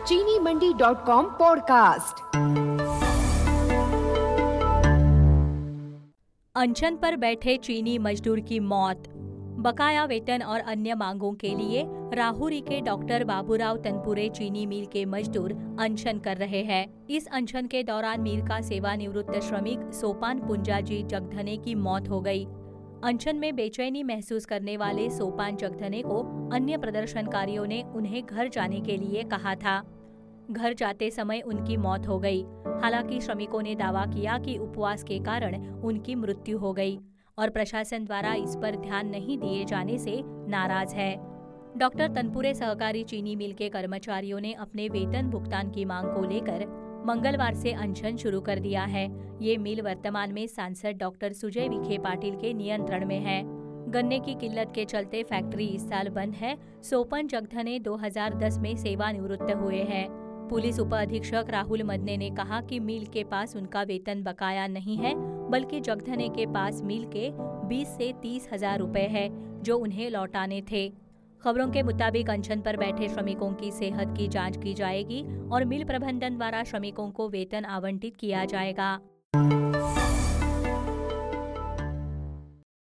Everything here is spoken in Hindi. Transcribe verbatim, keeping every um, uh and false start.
चीनी मंडी डॉट कॉम पॉडकास्ट। अनशन पर बैठे चीनी मजदूर की मौत। बकाया वेतन और अन्य मांगों के लिए राहुरी के डॉक्टर बाबूराव तनपुरे चीनी मिल के मजदूर अनशन कर रहे हैं। इस अनशन के दौरान मिल का सेवानिवृत्त श्रमिक सोपान पुंजाजी जगधने की मौत हो गई। अनशन में बेचैनी महसूस करने वाले सोपान जगधने को अन्य प्रदर्शनकारियों ने उन्हें घर जाने के लिए कहा था। घर जाते समय उनकी मौत हो गई। हालांकि श्रमिकों ने दावा किया कि उपवास के कारण उनकी मृत्यु हो गई और प्रशासन द्वारा इस पर ध्यान नहीं दिए जाने से नाराज है। डॉक्टर तनपुरे सहकारी चीनी मिल के कर्मचारियों ने अपने वेतन भुगतान की मांग को लेकर मंगलवार से अनशन शुरू कर दिया है। ये मिल वर्तमान में सांसद डॉक्टर सुजय विखे पाटिल के नियंत्रण में है। गन्ने की किल्लत के चलते फैक्ट्री इस साल बंद है। सोपन जगधने दो हज़ार दस में सेवानिवृत्त हुए हैं। पुलिस उप अधीक्षक राहुल मदने ने कहा कि मिल के पास उनका वेतन बकाया नहीं है, बल्कि जगधने के पास मिल के बीस से तीस हजार रुपए है जो उन्हें लौटाने थे। खबरों के मुताबिक अनशन पर बैठे श्रमिकों की सेहत की जांच की जाएगी और मिल प्रबंधन द्वारा श्रमिकों को वेतन आवंटित किया जाएगा।